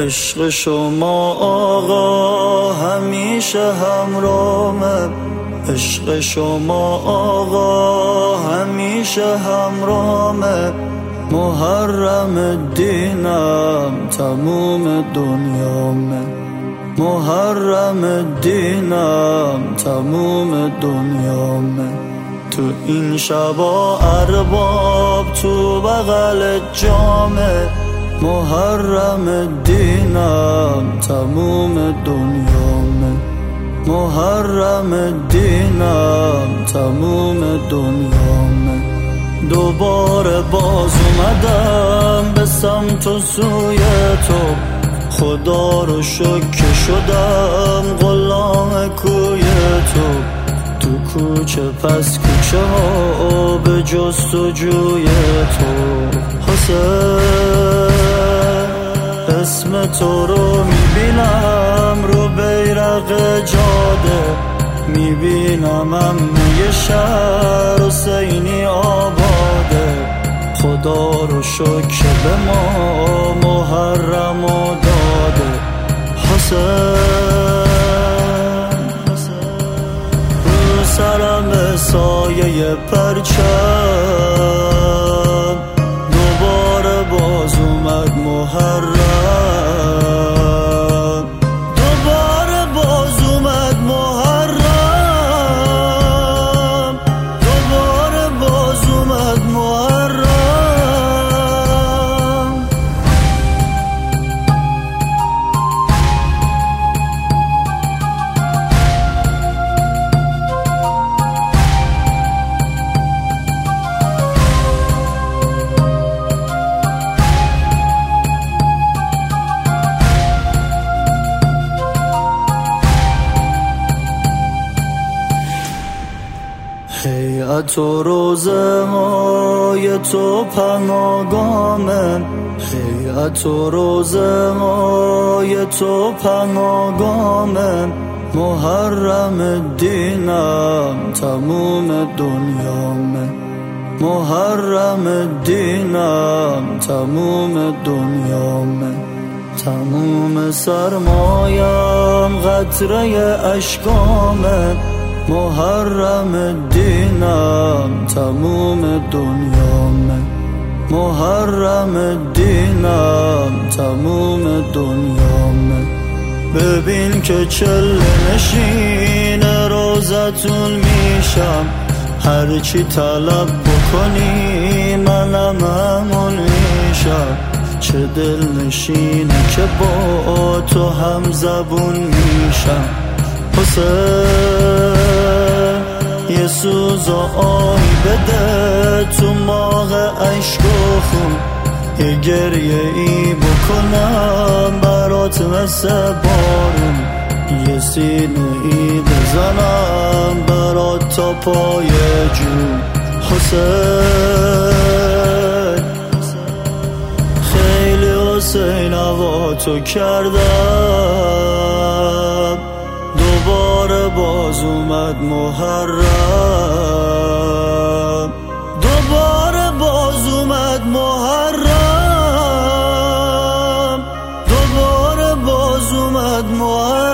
عشق شما آقا همیشه همراهمه، عشق شما آقا همیشه همراهمه. محرم دینم تموم دنیامه، محرم دینم تموم دنیامه. تو این شبا ارباب تو بغل جامه، محرم دینم تموم دنیامه، محرم دینم تموم دنیامه. دوباره باز اومدم به سمت و سوی تو، خدا رو شکر شدم غلام کوی تو. تو کوچه پس کوچه ها به جستجوی تو، حسین اسم تو رو میبینم رو بیرق جاده، میبینم همه شهر حسینی آباده. خدا رو شکر به ما محرم و داده. حسین رو سرم سایه پرچم، دوباره باز اومد محرم، دوباره باز اومد محرم، دوباره باز اومد محرم. هیئت و روزه مای تو پناهگاهمه، هیئت و روزه مای تو پناهگاهمه. محرم دینم تموم دنیامه، محرم دینم تموم دنیامه. تموم سرمایم قطره اشکامه، محرم دینم تموم دنیامه، محرم دینم تموم دنیامه. ببین که چله نشین روزتون میشم، هرچی طلب بکنی منم همون میشم. چه دل نشینه که با تو هم زبون میشم. حسین یه سوز و آهی بده تو ماه عشق و خون، یه گریه ای بکنم برات مثل بارون، یه سینه ای بزنم برات تا پای جون. حسین خیلی حسین هوا تو کردم، دوباره باز اومد محرم، دوباره باز اومد محرم، دوباره باز اومد محرم.